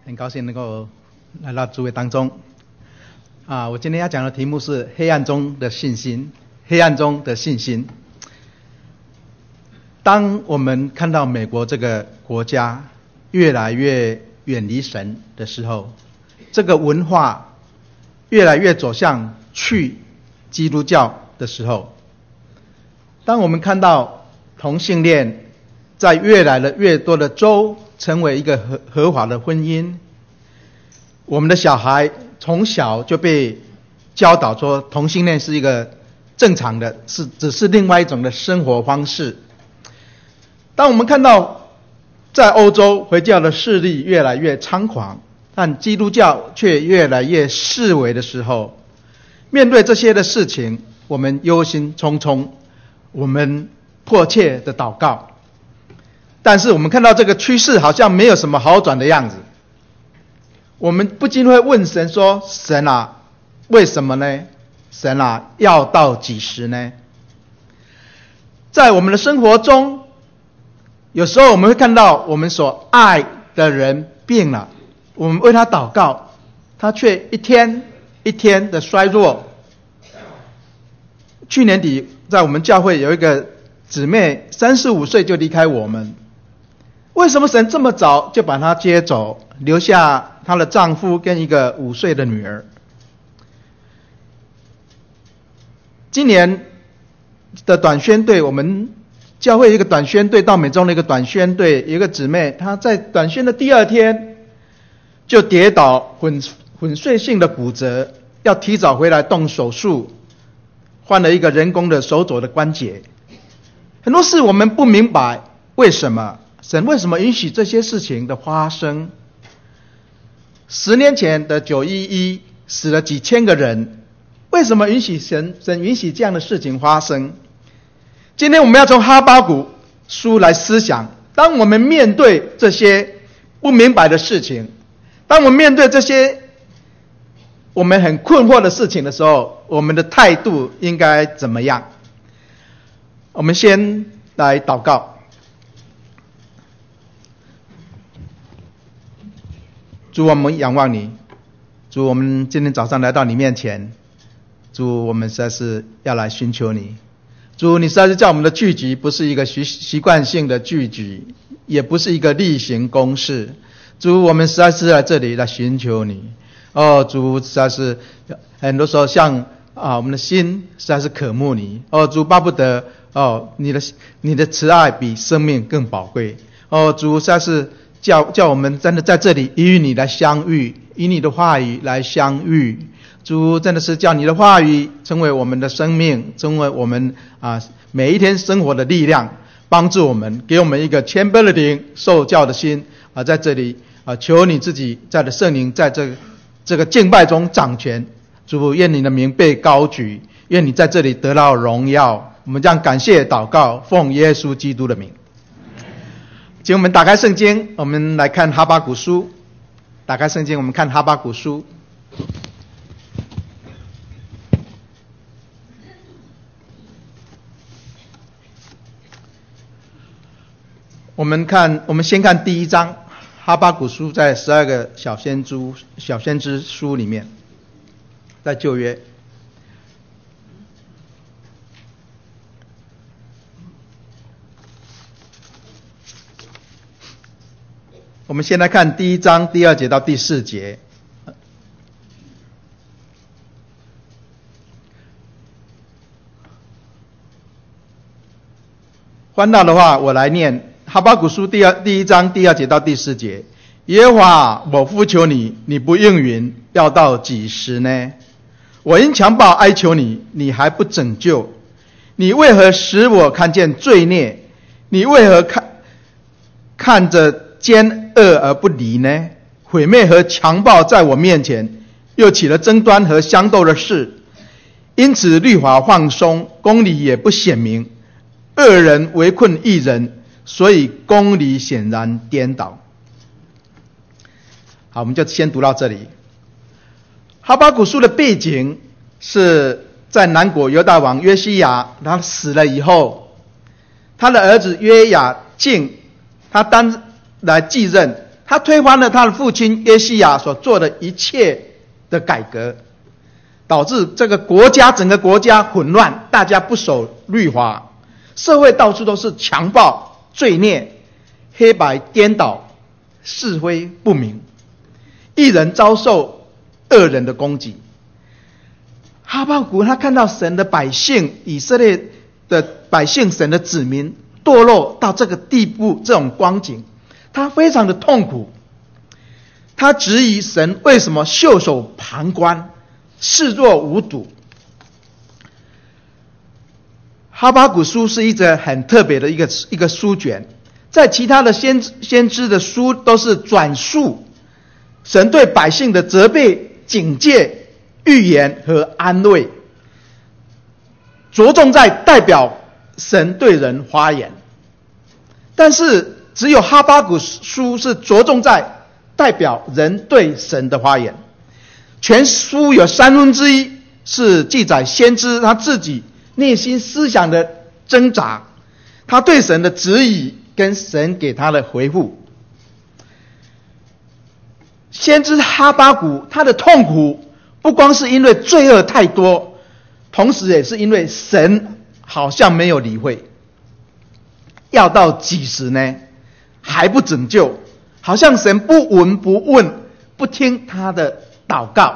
很高兴能够来到诸位当中。我今天要讲的题目是黑暗中的信心。黑暗中的信心。当我们看到美国这个国家越来越远离神的时候，这个文化越来越走向去基督教的时候，当我们看到同性恋在越来越多的州成为一个合法的婚姻，我们的小孩从小就被教导说同性恋是一个正常的，只是另外一种的生活方式。当我们看到在欧洲回教的势力越来越猖狂，但基督教却越来越式微的时候，面对这些的事情，我们忧心忡忡，我们迫切的祷告。但是我们看到这个趋势好像没有什么好转的样子，我们不禁会问神说：神啊，为什么呢？神啊，要到几时呢？在我们的生活中，有时候我们会看到我们所爱的人病了，我们为他祷告，他却一天一天的衰弱。去年底在我们教会有一个姊妹35岁就离开我们，为什么神这么早就把她接走，留下她的丈夫跟一个5岁的女儿？今年的短宣队，我们教会一个短宣队到美中的一个短宣队，有一个姊妹，她在短宣的第2天就跌倒，粉碎性的骨折，要提早回来动手术，换了一个人工的手肘的关节。很多事我们不明白，为什么神为什么允许这些事情的发生？10年前的911死了几千个人，为什么允许神允许这样的事情发生？今天我们要从哈巴谷书来思想，当我们面对这些不明白的事情，当我们面对这些我们很困惑的事情的时候，我们的态度应该怎么样？我们先来祷告。主，我们仰望你。主，我们今天早上来到你面前，主，我们实在是要来寻求你。主，你实在是叫我们的聚集不是一个习惯性的聚集，也不是一个例行公事。主，我们实在是在这里来寻求你。主，实在是很多时候像我们的心实在是渴慕你。主，巴不得你的慈爱比生命更宝贵。主，实在是叫我们真的在这里与你来相遇，以你的话语来相遇。主，真的是叫你的话语成为我们的生命，成为我们每一天生活的力量，帮助我们，给我们一个谦卑的灵，受教的心。在这里求你自己在的圣灵在这个敬拜中掌权。主，愿你的名被高举，愿你在这里得到荣耀。我们将感谢祷告，奉耶稣基督的名。请我们打开圣经，我们来看哈巴谷书。打开圣经，我们看哈巴谷书。我们先看第1章，哈巴谷书在12个小先知书里面，在旧约。我们先来看第1章第2节到第4节。翻到的话，我来念哈巴谷书第1章第2节到第4节。耶和华，我呼求你，你不应允，要到几时呢？我因强暴哀求你，你还不拯救。你为何使我看见罪孽？你为何看着奸恶而不离呢？毁灭和强暴在我面前，又起了争端和相斗的事。因此律法放松，公理也不显明，恶人围困义人，所以公理显然颠倒。好，我们就先读到这里。哈巴谷书的背景是在南国犹大王约西亚他死了以后，他的儿子约雅敬他来继任， 他推翻了他的父亲约西亚所做的一切的改革，导致这个整个国家混乱，大家不守律法，社会到处都是强暴、罪孽、黑白颠倒、是非不明，一人遭受恶人的攻击。哈巴谷他看到神的百姓，以色列的百姓，神的子民堕落到这个地步，这种光景，他非常的痛苦。他质疑神为什么袖手旁观，视若无睹。哈巴谷书是一则很特别的一个书卷，在其他的先知的书都是转述神对百姓的责备、警戒、预言和安慰，着重在代表神对人发言。但是只有哈巴谷书是着重在代表人对神的发言。全书有1/3是记载先知他自己内心思想的挣扎，他对神的质疑跟神给他的回复。先知哈巴谷他的痛苦不光是因为罪恶太多，同时也是因为神好像没有理会。要到几时呢？还不拯救，好像神不闻不问，不听他的祷告。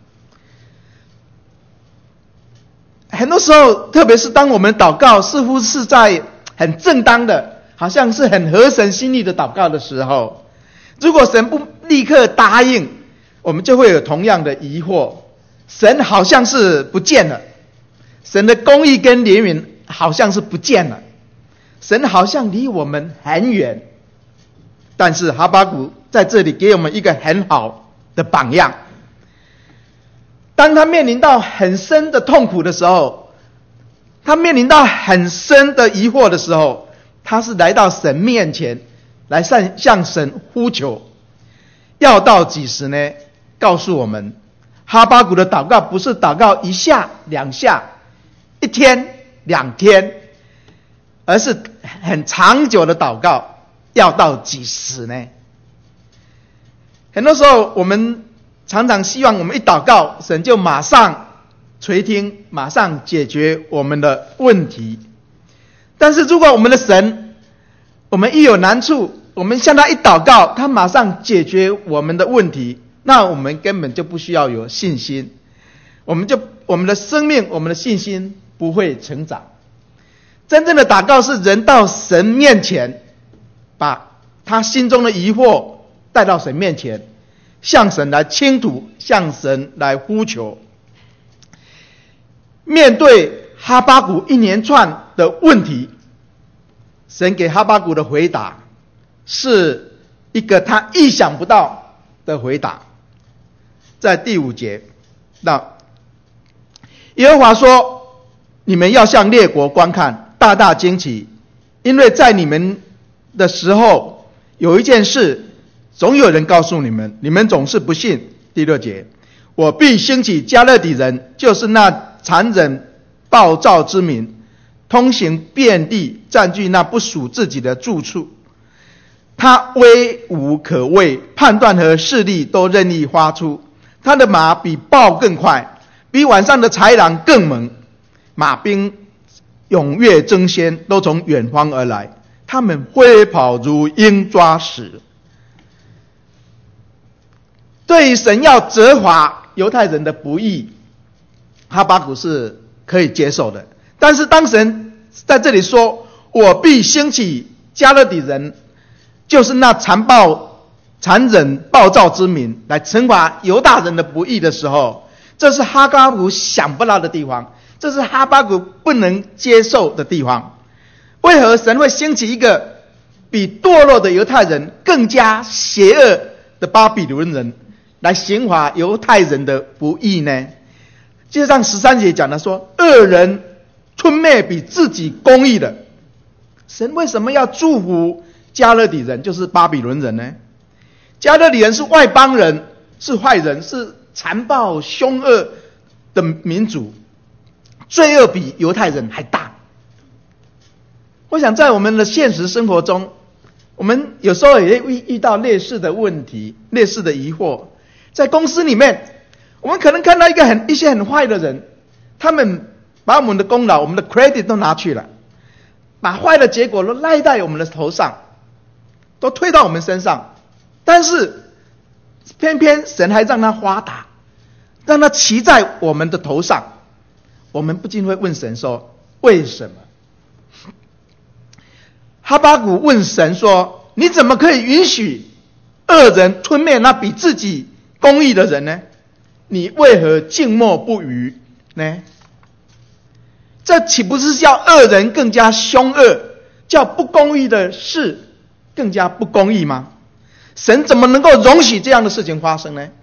很多时候，特别是当我们祷告似乎是在很正当的，好像是很合神心意的祷告的时候，如果神不立刻答应，我们就会有同样的疑惑。神好像是不见了，神的公义跟怜悯好像是不见了，神好像离我们很远。但是哈巴谷在这里给我们一个很好的榜样。当他面临到很深的痛苦的时候，他面临到很深的疑惑的时候，他是来到神面前，来向神呼求。要到几时呢？告诉我们，哈巴谷的祷告不是祷告1下2下，1天2天，而是很长久的祷告。要到几时呢？很多时候我们常常希望我们一祷告，神就马上垂听，马上解决我们的问题。但是如果我们的神，我们一有难处，我们向他一祷告，他马上解决我们的问题，那我们根本就不需要有信心，我们的生命，我们的信心不会成长。真正的祷告是人到神面前，把他心中的疑惑带到神面前，向神来倾吐，向神来呼求。面对哈巴谷一连串的问题，神给哈巴谷的回答是一个他意想不到的回答。在第5节，那耶和华说：你们要向列国观看，大大惊奇，因为在你们的时候有一件事，总有人告诉你们，你们总是不信。第6节，我必兴起加勒底人，就是那残忍暴躁之民，通行遍地，占据那不属自己的住处。他威武可畏，判断和势力都任意发出。他的马比豹更快，比晚上的豺狼更猛。马兵踊跃争先，都从远方而来。他们飞跑如鹰抓食。对于神要责罚犹太人的不义，哈巴谷是可以接受的。但是当神在这里说我必兴起加勒底人，就是那残忍暴躁之民，来惩罚犹大人的不义的时候，这是哈巴谷想不到的地方，这是哈巴谷不能接受的地方。为何神会兴起一个比堕落的犹太人更加邪恶的巴比伦人来刑罚犹太人的不义呢？就像13节讲的说，恶人吞灭比自己公义的。神为什么要祝福加勒底人，就是巴比伦人呢？加勒底人是外邦人，是坏人，是残暴凶恶的民族，罪恶比犹太人还大。我想在我们的现实生活中， 我们有时候也会遇到类似的问题、类似的疑惑。在公司里面，我们可能看到一些很坏的人，他们把我们的功劳、我们的 credit 都拿去了，把坏的结果都赖在我们的头上，都推到我们身上。但是偏偏神还让他发达，让他骑在我们的头上。我们不禁会问神说：为什么？哈巴谷问神说：你怎么可以允许恶人吞灭那比自己公义的人呢？你为何静默不语呢？这岂不是叫恶人更加凶恶，叫不公义的事更加不公义吗？神怎么能够容许这样的事情发生呢？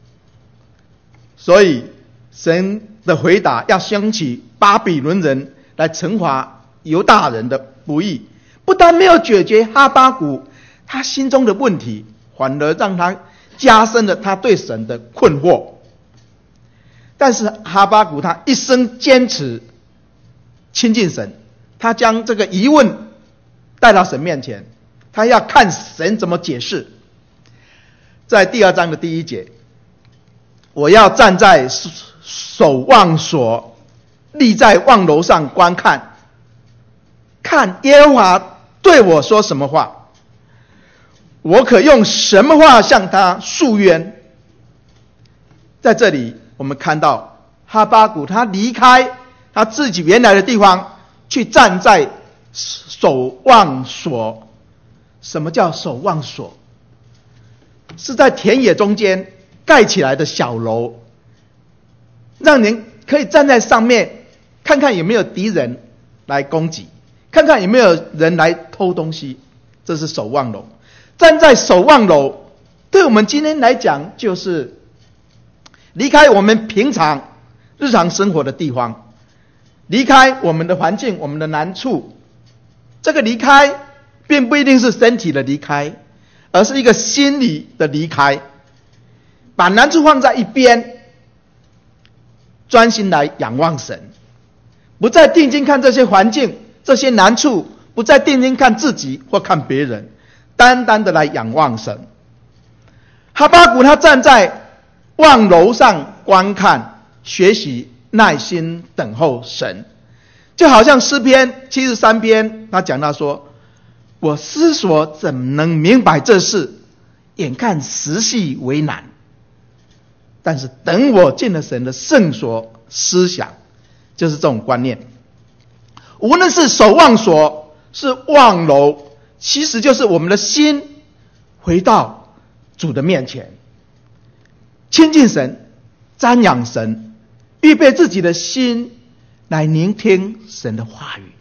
所以神的回答要兴起巴比伦人来惩罚犹大人的不义，不但没有解决哈巴谷他心中的问题，反而让他加深了他对神的困惑。但是哈巴谷他一生坚持亲近神，他将这个疑问带到神面前，他要看神怎么解释。在第2章的第1节，我要站在守望所，立在望楼上观看，看耶和华对我说什么话，我可用什么话向他诉冤。在这里我们看到哈巴谷他离开他自己原来的地方，去站在守望所。什么叫守望所？是在田野中间盖起来的小楼，让人可以站在上面看看有没有敌人来攻击，看看有没有人来偷东西。这是守望楼。站在守望楼对我们今天来讲，就是离开我们平常日常生活的地方，离开我们的环境、我们的难处。这个离开并不一定是身体的离开，而是一个心理的离开，把难处放在一边，专心来仰望神，不再定睛看这些环境、这些难处，不再定睛看自己或看别人，单单的来仰望神。哈巴谷他站在望楼上观看，学习耐心等候神。就好像诗篇73篇他讲到说，我思索怎能明白这事，眼看实系为难，但是等我进了神的圣所思想，就是这种观念。无论是守望所是望楼，其实就是我们的心回到主的面前，亲近神，瞻仰神，预备自己的心来聆听神的话语。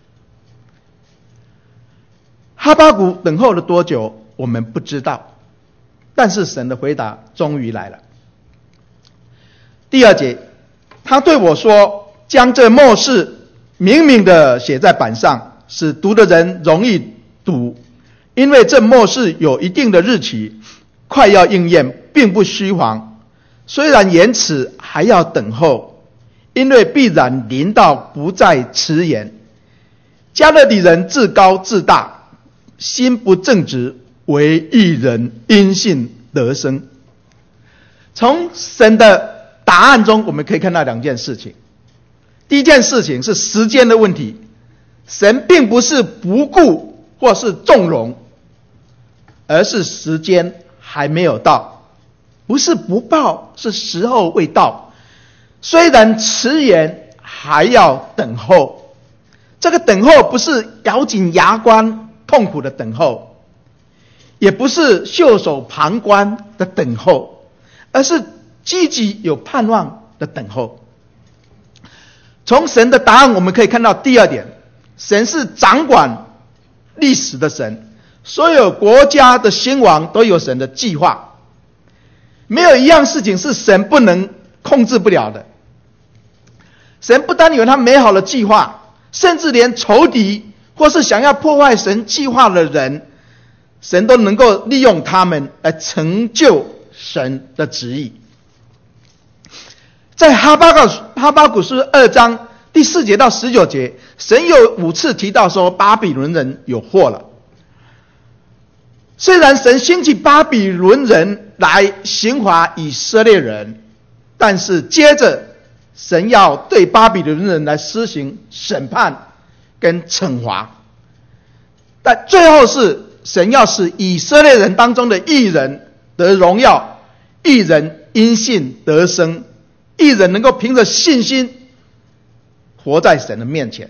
哈巴谷等候了多久我们不知道，但是神的回答终于来了。第2节，他对我说，将这末世明明的写在板上，使读的人容易读，因为这末世有一定的日期，快要应验，并不虚谎。虽然延迟，还要等候，因为必然临到，不再迟延。加勒底人自高自大，心不正直，为义人因信得生。从神的答案中我们可以看到2件事情。第一件事情是时间的问题，神并不是不顾或是纵容，而是时间还没有到，不是不报，是时候未到。虽然迟延，还要等候。这个等候不是咬紧牙关痛苦的等候，也不是袖手旁观的等候，而是积极有盼望的等候。从神的答案我们可以看到第2点，神是掌管历史的神，所有国家的兴亡都有神的计划，没有一样事情是神不能控制不了的。神不单有他美好的计划，甚至连仇敌或是想要破坏神计划的人，神都能够利用他们来成就神的旨意。在哈巴谷书2章第4节到19节，神有5次提到说巴比伦人有祸了。 虽然神兴起巴比伦人来刑罚以色列人，但是接着神要对巴比伦人来施行审判跟惩罚，但最后是神要使以色列人当中的义人得荣耀，义人因信得生，义人能够凭着信心活在神的面前。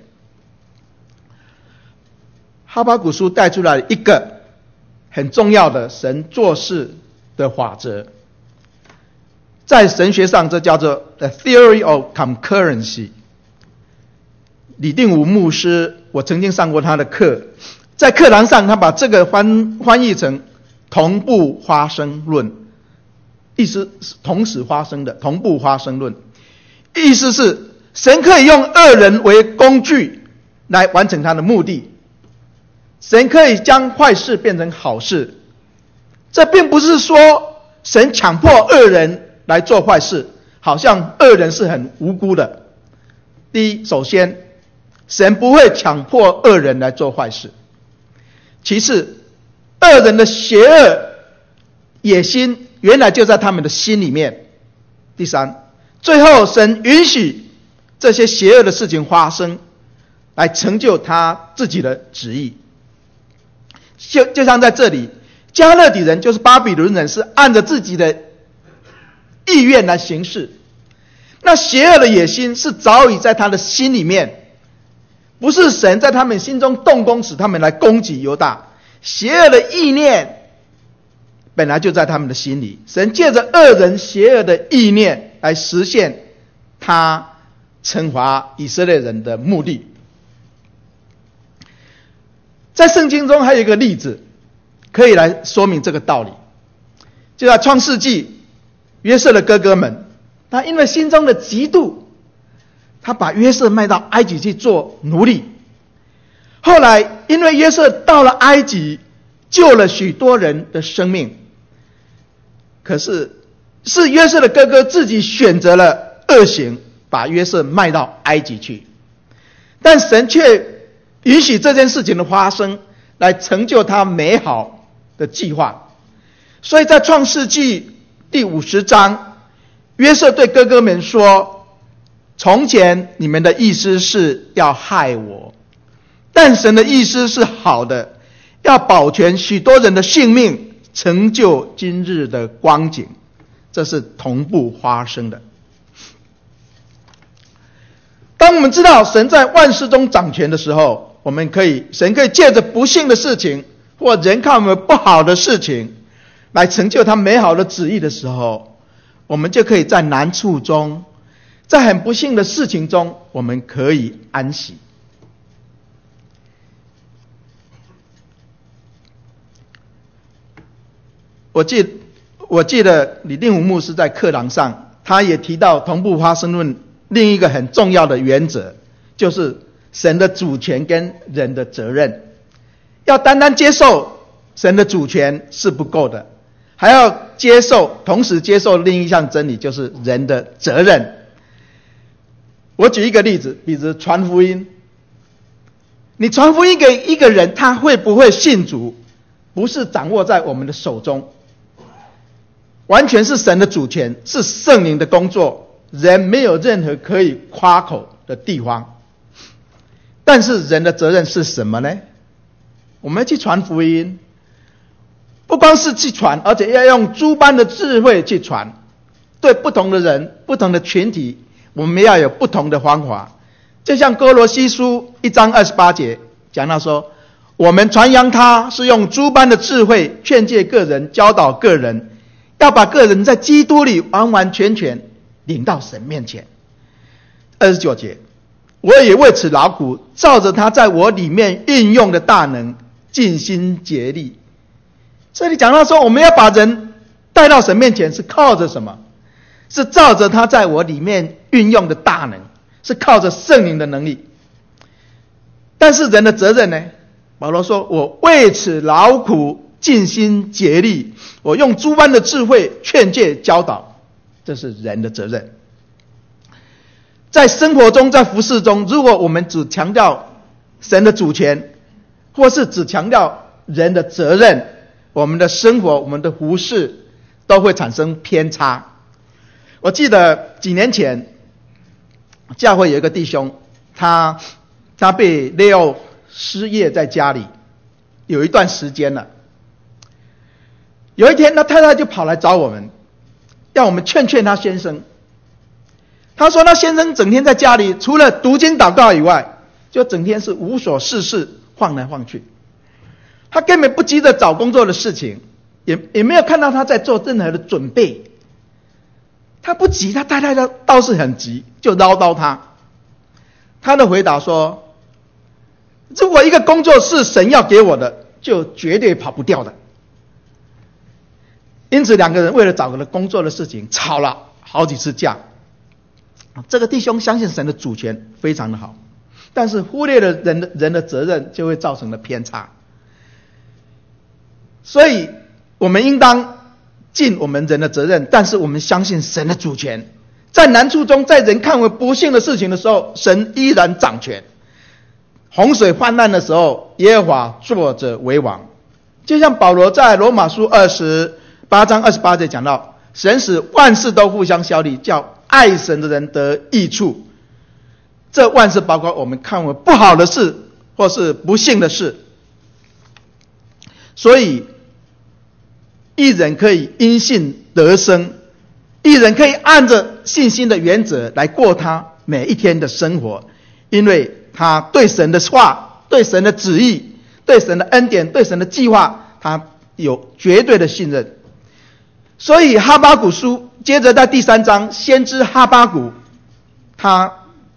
哈巴谷书带出来一个很重要的神做事的法则，在神学上这叫做 The Theory of Concurrency。 李定武牧师，我曾经上过他的课，在课堂上他把这个翻译成同步发生论，意思是同时发生的，同步发生论，意思是神可以用恶人为工具来完成他的目的，神可以将坏事变成好事。这并不是说神强迫恶人来做坏事，好像恶人是很无辜的。第一，首先神不会强迫恶人来做坏事。其次，恶人的邪恶野心原来就在他们的心里面。第三，最后神允许这些邪恶的事情发生，来成就他自己的旨意。就像在这里，加勒底人就是巴比伦人，是按着自己的意愿来行事，那邪恶的野心是早已在他的心里面，不是神在他们心中动工使他们来攻击犹大，邪恶的意念本来就在他们的心里，神借着恶人邪恶的意念来实现他惩罚以色列人的目的。在圣经中还有一个例子可以来说明这个道理，就在创世纪，约瑟的哥哥们，他因为心中的嫉妒，他把约瑟卖到埃及去做奴隶。后来因为约瑟到了埃及，救了许多人的生命，可是是约瑟的哥哥自己选择了恶行，把约瑟卖到埃及去，但神却允许这件事情的发生，来成就他美好的计划。所以在创世纪第50章，约瑟对哥哥们说，从前你们的意思是要害我，但神的意思是好的，要保全许多人的性命，成就今日的光景。这是同步发生的。当我们知道神在万事中掌权的时候，神可以借着不幸的事情，或人看我们不好的事情，来成就他美好的旨意的时候，我们就可以在难处中，在很不幸的事情中，我们可以安息。我记得李定武牧师在课堂上，他也提到同步发生论另一个很重要的原则，就是神的主权跟人的责任。要单单接受神的主权是不够的，还要同时接受另一项真理，就是人的责任。我举一个例子，比如传福音，你传福音给一个人，他会不会信主，不是掌握在我们的手中，完全是神的主权，是圣灵的工作，人没有任何可以夸口的地方。但是人的责任是什么呢？我们去传福音，不光是去传，而且要用诸般的智慧去传。对不同的人、不同的群体，我们要有不同的方法。就像哥罗西书1章28节讲到说，我们传扬他是用诸般的智慧劝诫个人，教导个人，要把个人在基督里完完全全领到神面前。29节，我也为此劳苦，照着他在我里面运用的大能，尽心竭力。这里讲到说，我们要把人带到神面前，是靠着什么？是照着他在我里面运用的大能，是靠着圣灵的能力。但是人的责任呢？保罗说，我为此劳苦，尽心竭力，我用诸般的智慧劝诫教导，这是人的责任。在生活中，在服事中，如果我们只强调神的主权，或是只强调人的责任， 我们的生活、我们的服事都会产生偏差。我记得几年前，教会有一个弟兄，他被Leo失业在家里，有一段时间了。有一天，他太太就跑来找我们，要我们劝他先生。他说他先生整天在家里，除了读经祷告以外，就整天是无所事事，晃来晃去。他根本不急着找工作的事情，也没有看到他在做任何的准备。他不急，他太太倒是很急，就唠叨他。他的回答说：如果一个工作是神要给我的，就绝对跑不掉的。因此两个人为了找个工作的事情吵了好几次架。这个弟兄相信神的主权非常的好，但是忽略了人的责任，就会造成了偏差。所以我们应当尽我们人的责任，但是我们相信神的主权。在难处中，在人看为不幸的事情的时候，神依然掌权。洪水泛滥的时候，耶和华坐着为王。就像保罗在罗马书28章28节讲到，神使万事都互相效力，叫爱神的人得益处。这万事包括我们看为不好的事或是不幸的事。所以义人可以因信得生，义人可以按着信心的原则来过他每一天的生活，因为他对神的话、对神的旨意、对神的恩典、对神的计划，他有绝对的信任。所以哈巴谷书接着在第3章，先知哈巴谷，他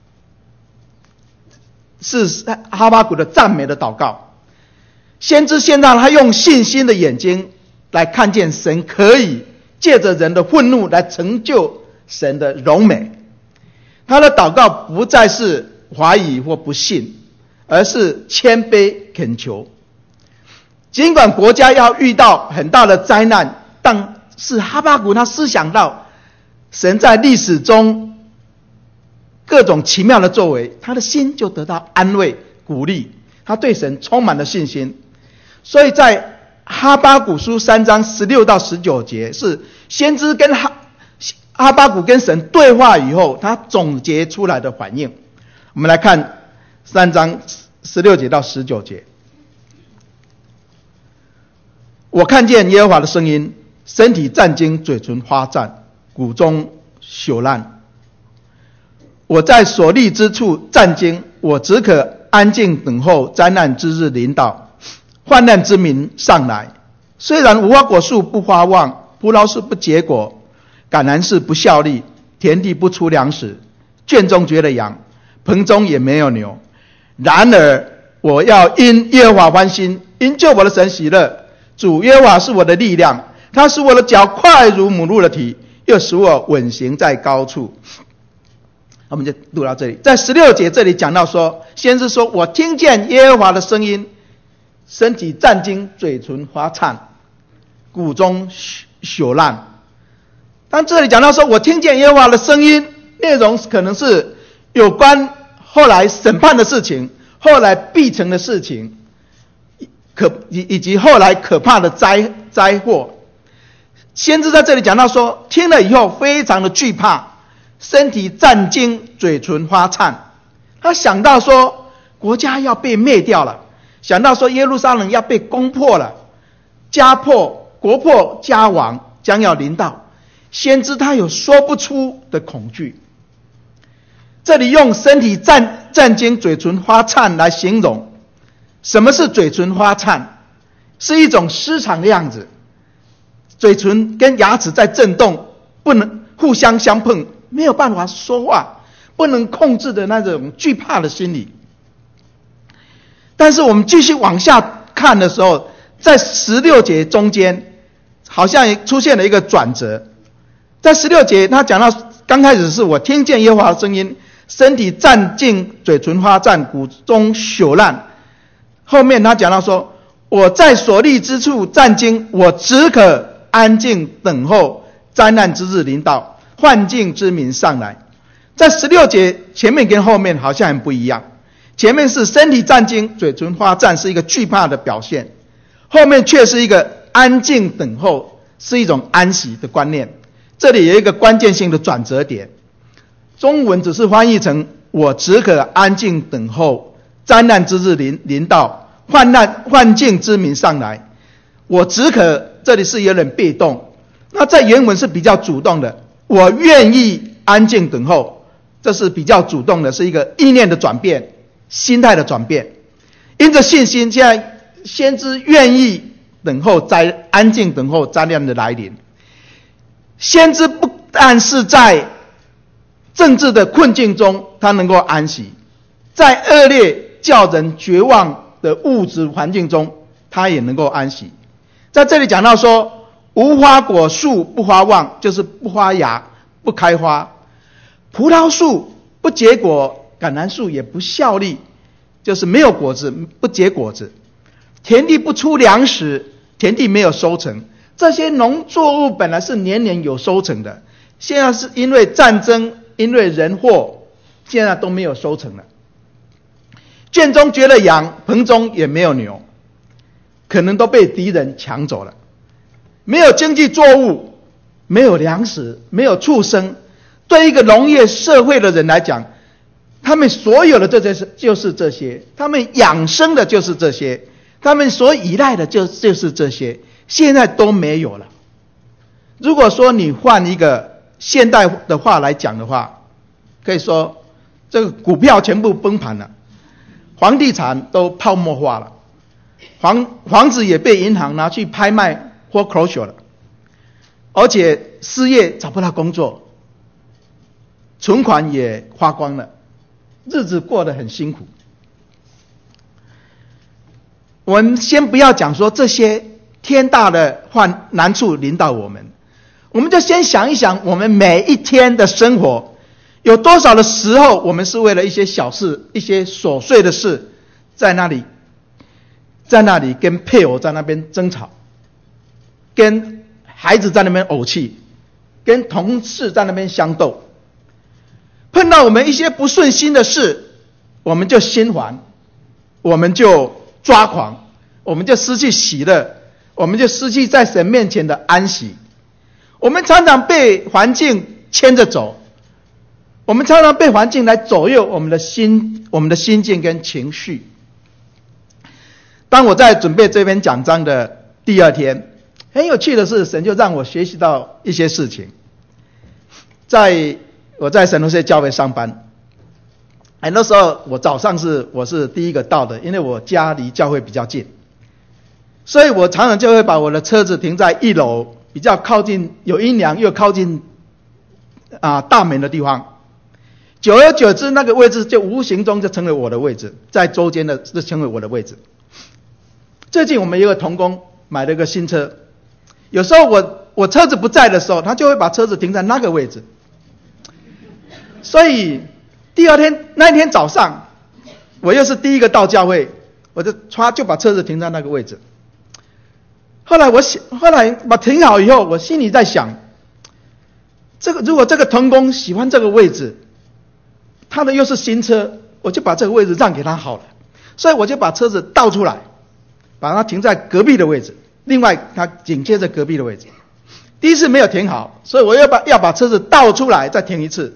是哈巴谷的赞美的祷告。先知现在他用信心的眼睛来看见神可以借着人的愤怒来成就神的荣美。他的祷告不再是怀疑或不信，而是谦卑恳求。尽管国家要遇到很大的灾难，但是哈巴谷他思想到神在历史中各种奇妙的作为，他的心就得到安慰鼓励，他对神充满了信心。所以在哈巴谷书3章16到19节，是先知跟哈巴谷跟神对话以后，他总结出来的反应。我们来看3章16节到19节。我看见耶和华的声音，身体战惊，嘴唇发战，骨中朽烂。我在所立之处战惊，我只可安静等候灾难之日临到，患难之民上来。虽然无花果树不发旺，葡萄树不结果，橄榄树不效力，田地不出粮食，圈中绝了羊，棚中也没有牛。然而我要因耶和华欢心，因救我的神喜乐。主耶和华是我的力量，他使我的脚快如母鹿的蹄，又使我稳行在高处。我们就读到这里。在16节这里讲到说，先是说我听见耶和华的声音，身体战惊，嘴唇发颤，骨中朽烂。当这里讲到说我听见耶和华的声音，内容可能是有关后来审判的事情，后来必成的事情，以及后来可怕的灾祸。先知在这里讲到说，听了以后非常的惧怕，身体战惊，嘴唇发颤。他想到说国家要被灭掉了，想到说耶路撒冷要被攻破了，国破家亡将要临到。先知他有说不出的恐惧。这里用身体战惊，嘴唇发颤来形容。什么是嘴唇发颤？是一种失常的样子，嘴唇跟牙齿在震动，不能互相相碰，没有办法说话，不能控制的那种惧怕的心理。但是我们继续往下看的时候，在16节中间好像出现了一个转折。在16节他讲到，刚开始是我听见耶和华的声音，身体战惊，嘴唇发颤，骨中朽烂。后面他讲到说，我在所立之处战惊，我只可安静等候灾难之日临到，患境之民上来。在16节前面跟后面好像很不一样，前面是身体战惊，嘴唇发颤，是一个惧怕的表现，后面却是一个安静等候是一种安息的观念。这里有一个关键性的转折点，中文只是翻译成我只可安静等候灾难之日临到，患境之民上来。我只可这里是有点被动，那在原文是比较主动的，我愿意安静等候，这是比较主动的，是一个意念的转变，心态的转变。因着信心，现在先知愿意等候安静等候灾难的来临。先知不但是在政治的困境中他能够安息，在恶劣叫人绝望的物质环境中他也能够安息。在这里讲到说，无花果树不发旺，就是不发芽不开花；葡萄树不结果，橄榄树也不效力，就是没有果子，不结果子；田地不出粮食，田地没有收成。这些农作物本来是年年有收成的，现在是因为战争，因为人祸，现在都没有收成了。圈中绝了羊，棚中也没有牛，可能都被敌人抢走了。没有经济作物，没有粮食，没有畜生。对一个农业社会的人来讲，他们所有的这些就是这些，他们养生的就是这些，他们所依赖的就是这些，现在都没有了。如果说你换一个现代的话来讲的话，可以说这个股票全部崩盘了，房地产都泡沫化了，房子也被银行拿去拍卖 foreclosure 了，而且失业找不到工作，存款也花光了，日子过得很辛苦。我们先不要讲说这些天大的难处临到我们，我们就先想一想，我们每一天的生活有多少的时候，我们是为了一些小事，一些琐碎的事，在那里跟配偶在那边争吵，跟孩子在那边怄气，跟同事在那边相斗。碰到我们一些不顺心的事，我们就心烦，我们就抓狂，我们就失去喜乐，我们就失去在神面前的安息。我们常常被环境牵着走，我们常常被环境来左右我们的心境跟情绪。当我在准备这篇讲章的第二天，很有趣的是，神就让我学习到一些事情。我在神农社教会上班，那时候我早上我是第一个到的，因为我家离教会比较近，所以我常常就会把我的车子停在1楼，比较靠近有阴凉又靠近大门的地方。久而久之，那个位置就无形中就成为我的位置，在周间的就成为我的位置。最近我们有个同工买了个新车，有时候我车子不在的时候，他就会把车子停在那个位置。所以第二天那一天早上，我又是第一个到教会，我就把车子停在那个位置。后来把停好以后，我心里在想，如果这个同工喜欢这个位置，他的又是新车，我就把这个位置让给他好了。所以我就把车子倒出来，把它停在隔壁的位置，另外他紧接着隔壁的位置。第一次没有停好，所以我要把车子倒出来再停一次。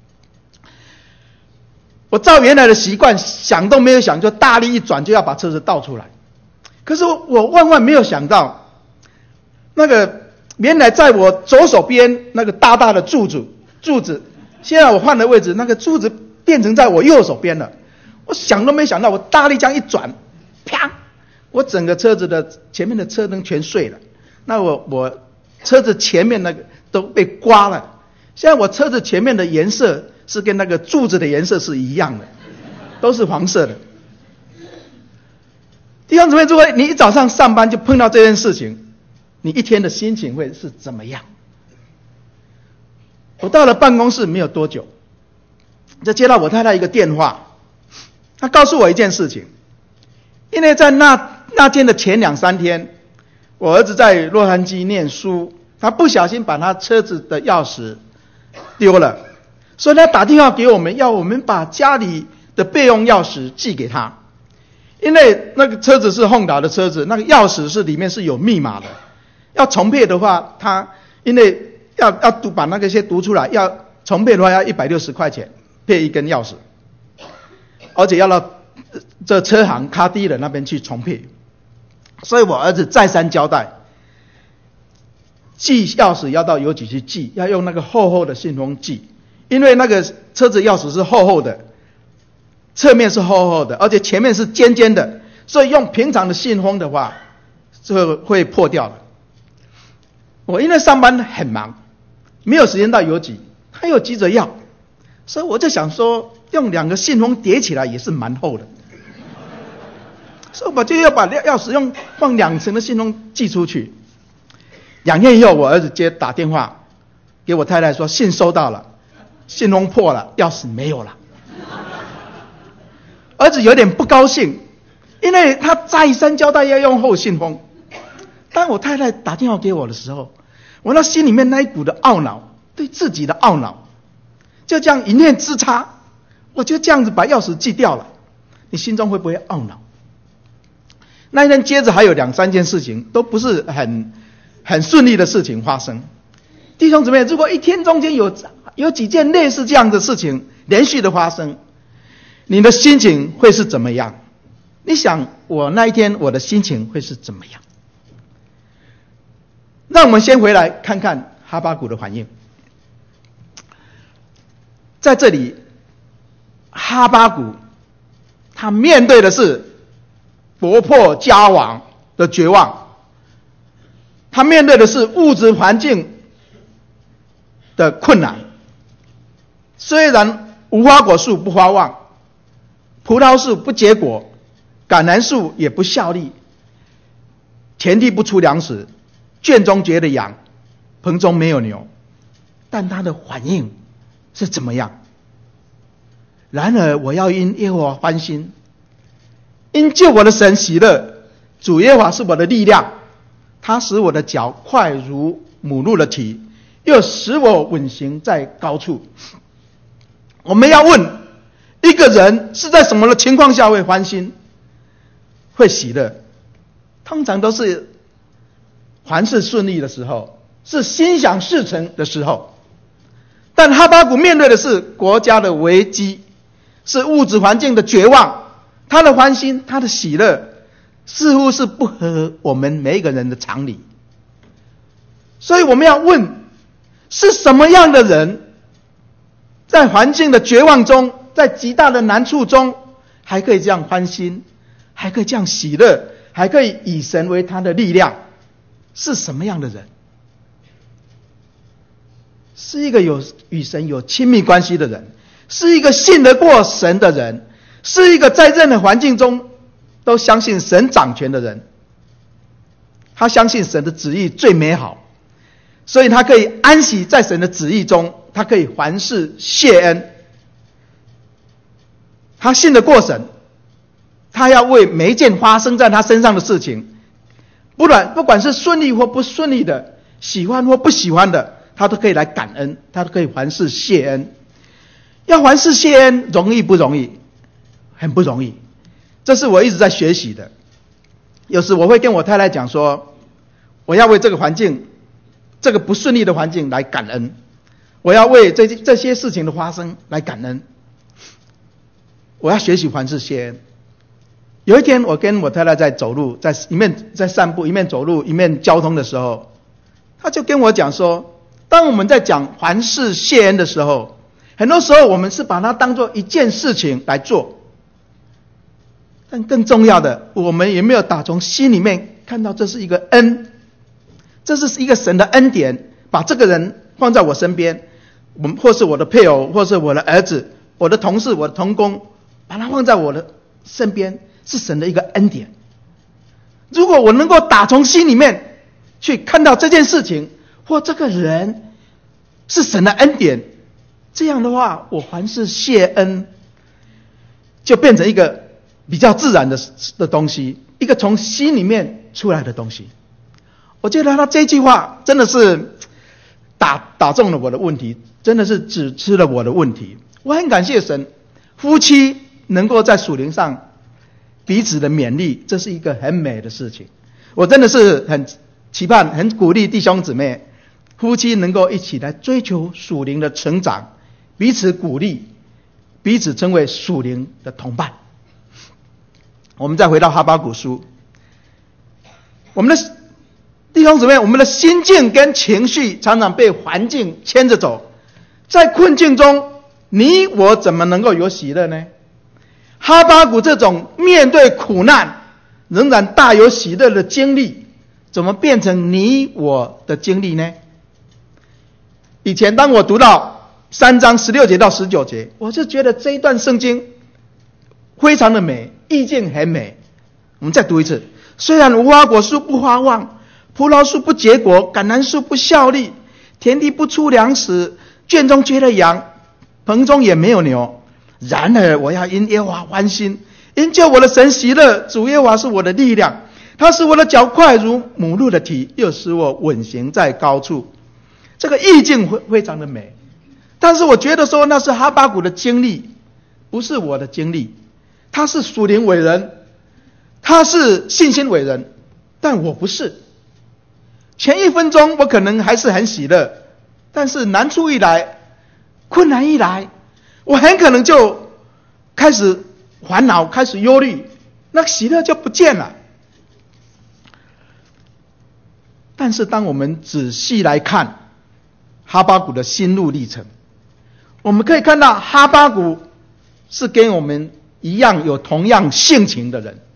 我照原来的习惯，想都没有想，就大力一转，就要把车子倒出来。可是我万万没有想到，那个原来在我左手边那个大大的柱子，现在我换了位置，那个柱子变成在我右手边了。我想都没想到，我大力这样一转，啪！我整个车子的前面的车灯全碎了。那我车子前面那个都被刮了。现在我车子前面的颜色是跟那个柱子的颜色是一样的，都是黄色的。弟兄姊妹，如果你一早上上班就碰到这件事情，你一天的心情会是怎么样？我到了办公室没有多久，就接到我太太一个电话，她告诉我一件事情。因为在那天的前2-3天，我儿子在洛杉矶念书，他不小心把他车子的钥匙丢了，所以他打电话给我们，要我们把家里的备用钥匙寄给他。 因为那个车子是Honda的车子，那个钥匙是里面是有密码的，要重配的话，他因为要把那个些读出来，要重配的话要160块钱配一根钥匙，而且要到这车行卡地的那边去重配。所以我儿子再三交代，寄钥匙要到邮局去寄，要用那个厚厚的信封寄，因为那个车子钥匙是厚厚的，侧面是厚厚的，而且前面是尖尖的，所以用平常的信封的话，就会破掉了。我因为上班很忙，没有时间到邮局，他又急着要，所以我就想说，用2个信封叠起来也是蛮厚的。所以我就要把钥匙放2层的信封寄出去。2天以后，我儿子打电话给我太太说，信收到了，信封破了，钥匙没有了。儿子有点不高兴，因为他再三交代要用厚信封。当我太太打电话给我的时候，我那心里面那一股的懊恼，对自己的懊恼，就这样一念之差，我就这样子把钥匙寄掉了。你心中会不会懊恼？那一天接着还有2、3件事情，都不是很顺利的事情发生。弟兄姊妹，如果一天中间有几件类似这样的事情连续的发生，你的心情会是怎么样？你想我那一天我的心情会是怎么样？让我们先回来看看哈巴谷的反应。在这里，哈巴谷他面对的是国破家亡的绝望，他面对的是物质环境的困难。虽然无花果树不发旺，葡萄树不结果，橄榄树也不效力，田地不出粮食，圈中绝了羊，棚中没有牛，但他的反应是怎么样？然而我要因耶和华欢心，因救我的神喜乐。主耶和华是我的力量，他使我的脚快如母鹿的蹄，又使我稳行在高处。我们要问，一个人是在什么的情况下会欢心会喜乐？通常都是凡事顺利的时候，是心想事成的时候。但哈巴谷面对的是国家的危机，是物质环境的绝望，他的欢心，他的喜乐似乎是不合我们每一个人的常理。所以我们要问，是什么样的人在环境的绝望中，在极大的难处中，还可以这样欢心，还可以这样喜乐，还可以以神为他的力量？是什么样的人？是一个与神有亲密关系的人，是一个信得过神的人，是一个在任何环境中都相信神掌权的人。他相信神的旨意最美好，所以他可以安息在神的旨意中，他可以凡事谢恩。他信得过神，他要为每一件发生在他身上的事情，不管是顺利或不顺利的，喜欢或不喜欢的，他都可以来感恩，他都可以凡事谢恩。要凡事谢恩容易不容易？很不容易。这是我一直在学习的。有时我会跟我太太讲说，我要为这个环境，这个不顺利的环境来感恩，我要为这些事情的发生来感恩，我要学习凡事谢恩。有一天我跟我太太在走路，一面在散步，一面走路，一面交通的时候，她就跟我讲说，当我们在讲凡事谢恩的时候，很多时候我们是把它当作一件事情来做，但更重要的，我们有没有打从心里面看到这是一个恩，这是一个神的恩典，把这个人放在我身边，或是我的配偶，或是我的儿子，我的同事，我的同工，把他放在我的身边，是神的一个恩典。如果我能够打从心里面去看到这件事情或这个人是神的恩典，这样的话，我凡事谢恩就变成一个比较自然的东西，一个从心里面出来的东西。我觉得他这句话真的是打中了我的问题，真的是指出了我的问题。我很感谢神，夫妻能够在属灵上彼此的勉励，这是一个很美的事情。我真的是很期盼、很鼓励弟兄姊妹、夫妻能够一起来追求属灵的成长，彼此鼓励，彼此成为属灵的同伴。我们再回到哈巴谷书，我们的弟兄姊妹，我们的心境跟情绪常常被环境牵着走，在困境中，你我怎么能够有喜乐呢？哈巴谷这种面对苦难仍然大有喜乐的经历，怎么变成你我的经历呢？以前当我读到3章16节到19节，我就觉得这一段圣经非常的美，意境很美。我们再读一次。虽然无花果树不发旺，葡萄树不结果，橄榄树不效力，田地不出粮食，圈中缺了羊，棚中也没有牛，然而我要因耶和华欢心，因救我的神喜乐。主耶和华是我的力量，他使我的脚快如母鹿的蹄，又使我稳行在高处。这个意境非常的美，但是我觉得说那是哈巴谷的经历，不是我的经历。他是属灵伟人，他是信心伟人，但我不是。前一分钟我可能还是很喜乐，但是难处一来，困难一来，我很可能就开始烦恼，开始忧虑，那喜乐就不见了。但是当我们仔细来看哈巴谷的心路历程，我们可以看到哈巴谷是跟我们一样有同样性情的人，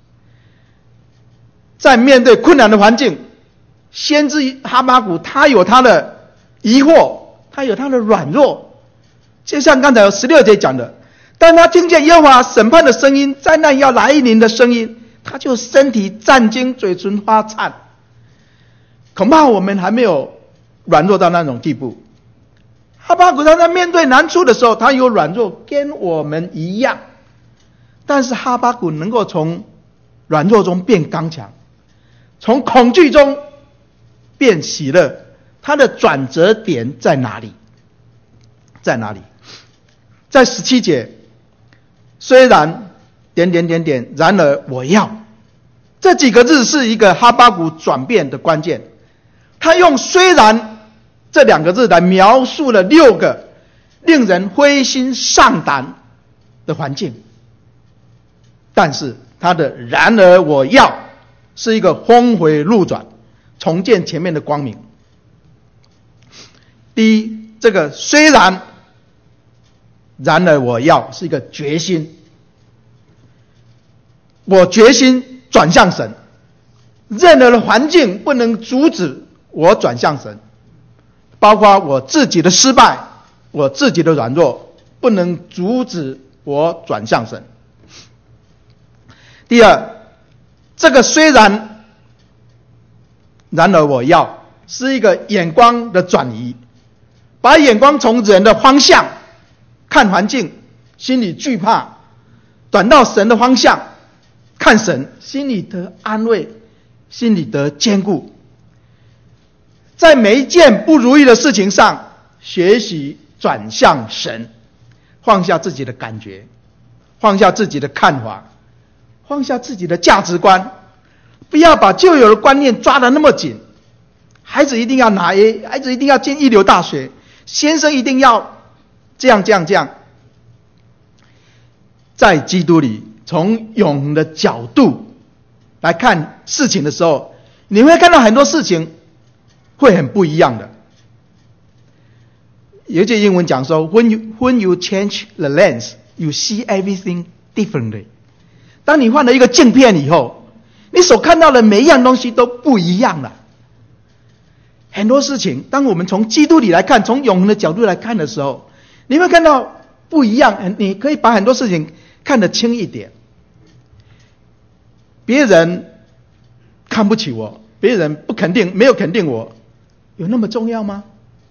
在面对困难的环境，先知哈巴谷他有他的疑惑，他有他的软弱，就像刚才有16节讲的，当他听见耶和华审判的声音，灾难要来临的声音，他就身体战惊，嘴唇发颤。恐怕我们还没有软弱到那种地步。哈巴谷他在面对难处的时候，他有软弱，跟我们一样，但是哈巴谷能够从软弱中变刚强，从恐惧中变喜乐。他的转折点在哪里？在哪里？在17节，虽然然而我要，这几个字是一个哈巴谷转变的关键。他用虽然这2个字来描述了6个令人灰心丧胆的环境，但是他的然而我要是一个峰回路转，重建前面的光明。第一，这个虽然而我要是一个决心，我决心转向神，任何的环境不能阻止我转向神，包括我自己的失败，我自己的软弱，不能阻止我转向神。第二，这个虽然而我要是一个眼光的转移，把眼光从人的方向看环境，心里惧怕，转到神的方向看神，心里得安慰，心里得坚固。在每一件不如意的事情上，学习转向神，放下自己的感觉，放下自己的看法，放下自己的价值观，不要把旧有的观念抓得那么紧。孩子一定要拿 A， 孩子一定要进一流大学，先生一定要这样。在基督里，从永恒的角度来看事情的时候，你会看到很多事情会很不一样的。有一句英文讲说 when you change the lens, you see everything differently。 当你换了一个镜片以后，你所看到的每一样东西都不一样了。很多事情当我们从基督里来看，从永恒的角度来看的时候，你会看到不一样，你可以把很多事情看得轻一点。别人看不起我，别人不肯定，没有肯定我，有那么重要吗？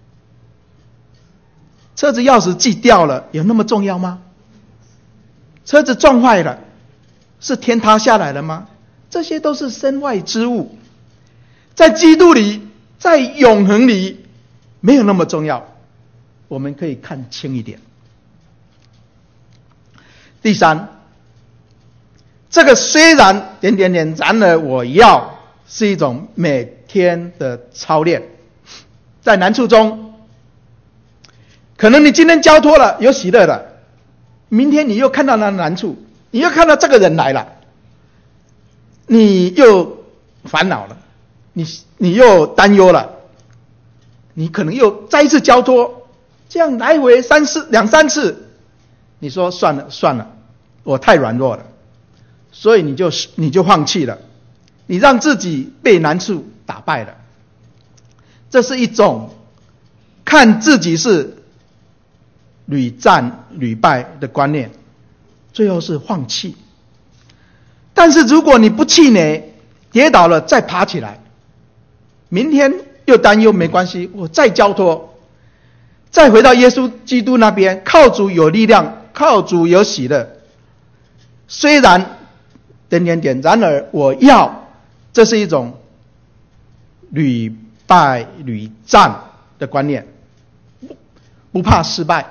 车子钥匙寄掉了，有那么重要吗？车子撞坏了，是天塌下来了吗？这些都是身外之物，在基督里，在永恒里没有那么重要，我们可以看轻一点。第三， 这个虽然点点点，然而我要是一种每天的操练。在难处中，可能你今天交托了，有喜乐了，明天你又看到那难处，你又看到这个人来了，你又烦恼了，你又担忧了，你可能又再一次交托，这样来回两三次，你说算了，我太软弱了，所以你就放弃了，你让自己被难处打败了。这是一种看自己是屡战屡败的观念，最后是放弃。但是如果你不气馁，跌倒了再爬起来，明天又担忧没关系，我再交托，再回到耶稣基督那边，靠主有力量，靠主有喜乐。虽然然而我要，这是一种屡败屡战的观念，不怕失败。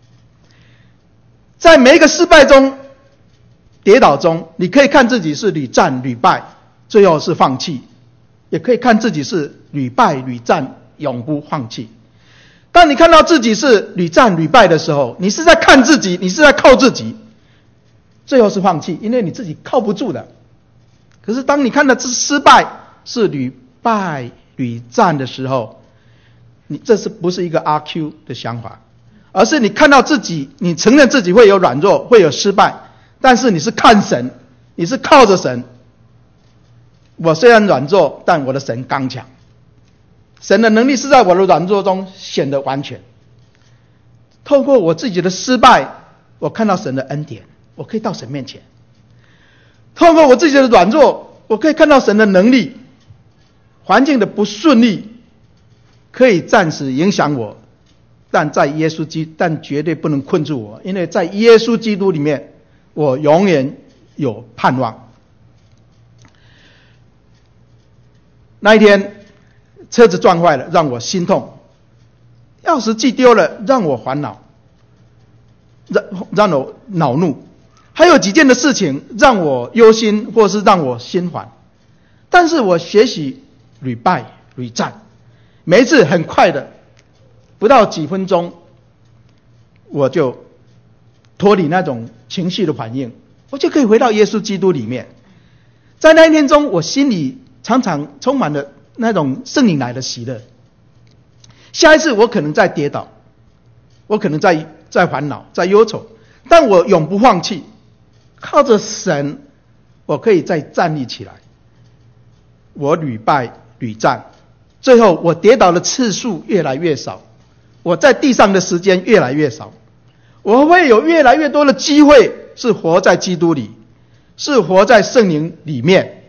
在每一个失败中、跌倒中，你可以看自己是屡战屡败，最后是放弃；也可以看自己是屡败屡战，永不放弃。当你看到自己是屡战屡败的时候，你是在看自己，你是在靠自己，最后是放弃，因为你自己靠不住的。可是当你看到这失败是屡败屡战的时候，你这是不是一个阿 Q 的想法，而是你看到自己，你承认自己会有软弱，会有失败，但是你是看神，你是靠着神。我虽然软弱，但我的神刚强，神的能力是在我的软弱中显得完全。透过我自己的失败，我看到神的恩典，我可以到神面前。透过我自己的软弱，我可以看到神的能力。环境的不顺利可以暂时影响我，但绝对不能困住我，因为在耶稣基督里面，我永远有盼望。那一天车子撞坏了，让我心痛；钥匙寄丢了，让我烦恼，让我恼怒。还有几件的事情让我忧心，或是让我心烦。但是我学习屡败屡战，每一次很快的，不到几分钟，我就脱离那种情绪的反应，我就可以回到耶稣基督里面。在那一天中，我心里常常充满了那种圣灵来的喜乐。下一次我可能再跌倒，我可能再烦恼，再忧愁，但我永不放弃，靠着神，我可以再站立起来。我屡败屡战，最后我跌倒的次数越来越少，我在地上的时间越来越少，我会有越来越多的机会是活在基督里，是活在圣灵里面，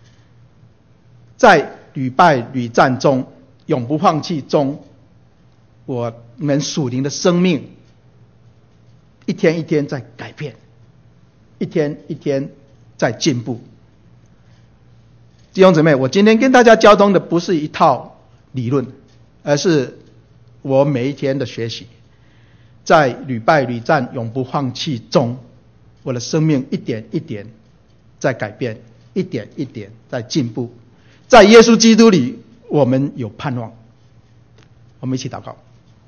在屡败屡战中，永不放弃中，我们属灵的生命一天一天在改变，一天一天在进步。弟兄姊妹，我今天跟大家交通的不是一套理论，而是我每一天的学习。在屡败屡战永不放弃中，我的生命一点一点在改变，一点一点在进步。在耶稣基督里，我们有盼望。我们一起祷告。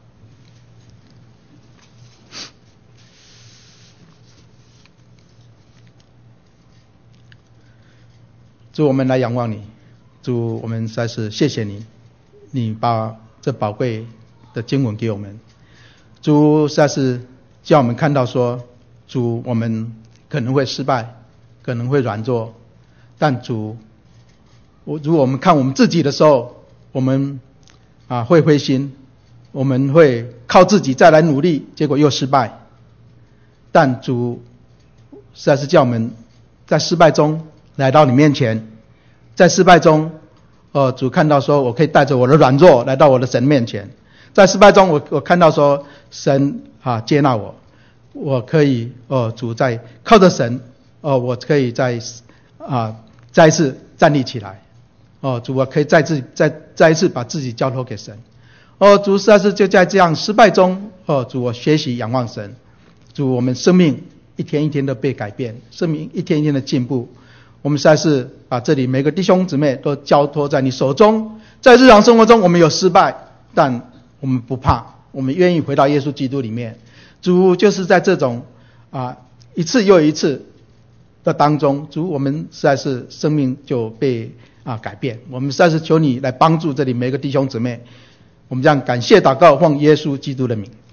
主，我们来仰望你。主，我们实在是谢谢你，你把这宝贵的经文给我们。主，实在是叫我们看到说，主，我们可能会失败，可能会软弱，但主，如果我们看我们自己的时候，我们会灰心，我们会靠自己再来努力，结果又失败。但主实在是叫我们在失败中来到你面前，在失败中，主看到说，我可以带着我的软弱来到我的神面前。在失败中，我看到说，神接纳我，我可以主在靠着神，我可以再一次站立起来。主，我可以再一次把自己交托给神。主实在是就在这样失败中，主我学习仰望神。主，我们生命一天一天的被改变，生命一天一天的进步。我们实在是把这里每个弟兄姊妹都交托在你手中。在日常生活中我们有失败，但我们不怕，我们愿意回到耶稣基督里面。主就是在这种一次又一次的当中，主我们实在是生命就被改变。我们实在是求你来帮助这里每个弟兄姊妹。我们这样感谢祷告，奉耶稣基督的名。